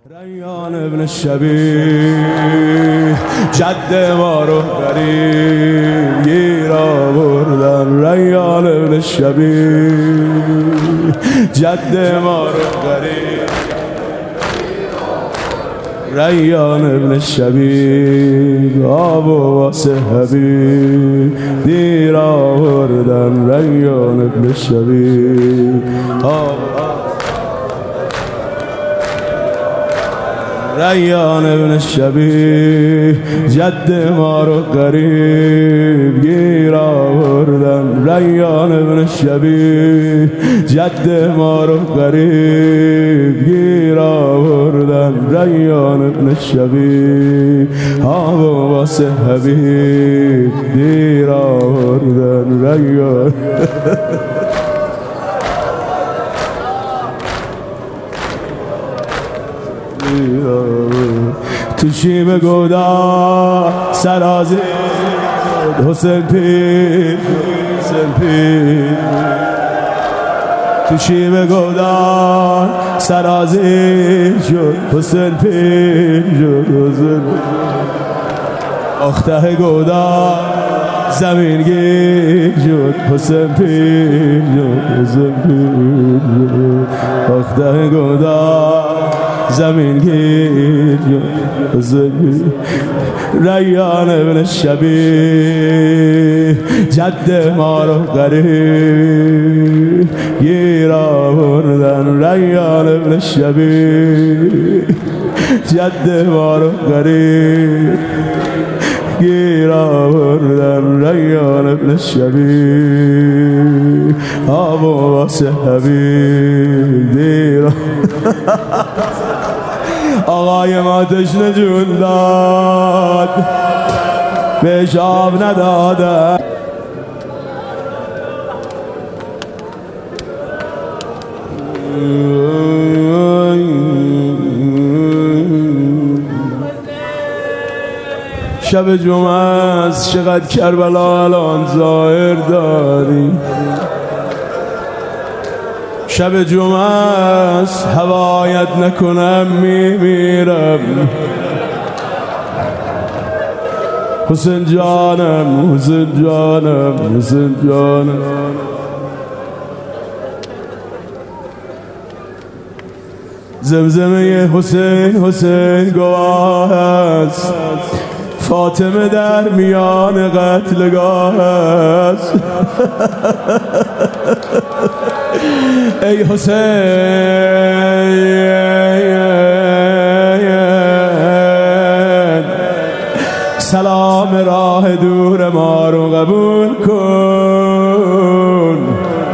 ریان ابن شبیه جد ما رو غریب گیر آوردن. ریان ابن شبیه جد ما رو غریب ریان ابن شبیه آب و واسه حبیب دیر آوردن. ریان ابن شبیه ریان ابن شبیه جد ما رو غریب گیر آوردن. ریان ابن شبیه جد ما رو غریب گیر آوردن. ریان ابن شبیه آب و واسه حبیب دیر آوردن. ریان تو شیب گودا سرازی حسین پیر تو شیب گودا سرازی شد حسین پیر شد. آخته گودا زمین گیر شد حسین پیر شد. آخته گودا زمین گیر شد. ریان ابن شبیه جد ما رو غریب گیر آوردن. ریان ابن شبیه جد ما رو غریب گیر آوردن. ریان ابن شبیه آب و واسه حبیب دیر آقای ما تشنه جون داد بهش آب نداده. شب جمعه است چقدر کربلا الان ظاهر داری. شب جمعه است هوایت نکنم میمیرم. حسین جانم حسین جانم حسین جانم. زمزمه حسین حسین گواه است. فاطمه در میان قتلگاه است. ای حسین سلام راه دور ما رو قبول کن.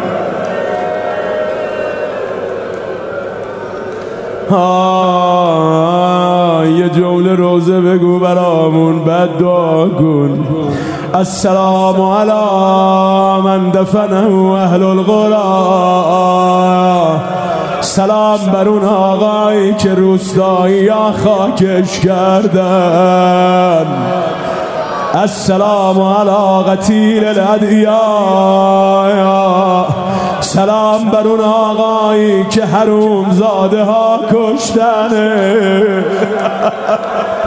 یه جمله روزه بگو برامون بعد دعا کن. السلام علی من دفنه اهل القرى. سلام بر اون آقایی که روستایی یا خاکش کردن. السلام علی قتیل الادعیا. سلام بر اون آقایی که حروم زاده ها کشتنه.